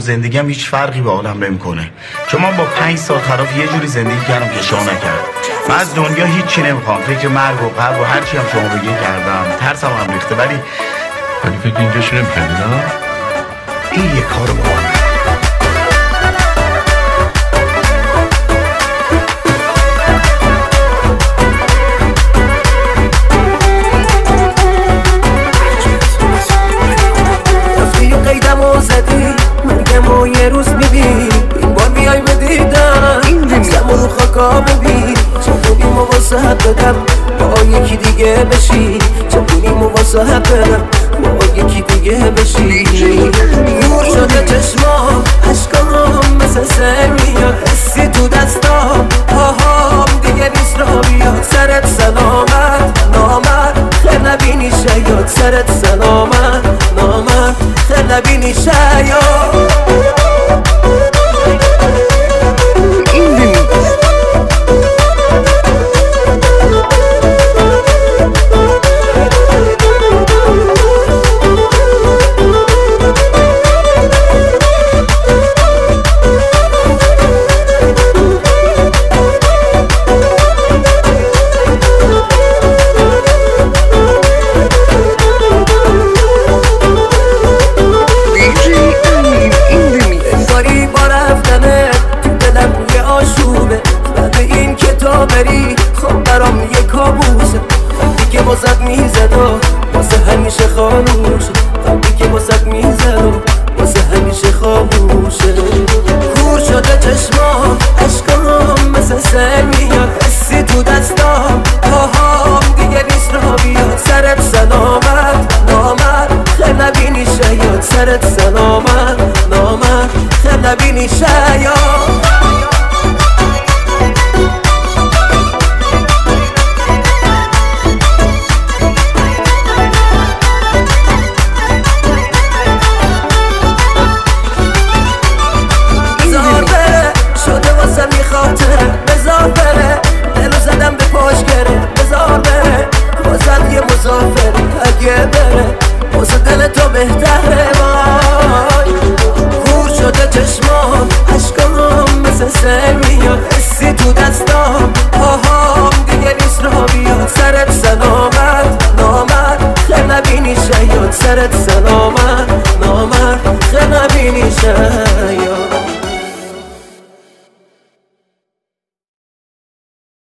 زندگیم هیچ فرقی به عالم نمیکنه، چون من با 5 سال خلاف یه جوری زندگی کردم که شما نکرد. من از دنیا هیچی نمیخوام، فکر مرگ و قبر و هرچی هم شما بگین کردم، ترسم هم ریخته. ولی فکر اینجاشو نمیکردی نه؟ این یه کار با مرگمو یه روز میبین، این بار بیای بدیدم زمون رو خاکا ببین. چطوری مواصحت بدم با یکی دیگه بشی، چطوری مواصحت بدم با یکی دیگه بشی. نور شده چشمام، عشقام مثل سر میاد، حسی تو دستام، پاهام دیگه نیست را بیاد. سرت سلامت نامد، خیر نبینی شاید. سرت سلامت نامد، خیر نبینی شاید. خب برام یه کابوسه، وقتی که واسط میزد و واسه همیشه خاموشه. وقتی که واسط میزد و واسه همیشه خاموشه. کور شده چشمام، عشقام مثل سر میاد، حسی تو دستام، پاهام دیگه نیست را بیاد. سرت سلامت نامد، خیر نبینی شاید. سرت سلامت نامد، خیر نبینی شاید. بذار بره، دلو زدم به پاش گره. بذار بره واسد یه مسافر، اگه بره واسه دل تو بهتره. وای کور شده چشمام، عشقام مثل سر میاد، حسی تو دستام، پاهام دیگه نیست را بیاد. سرت سلامت نامد، خیر نبینی شاید. سرت سلامت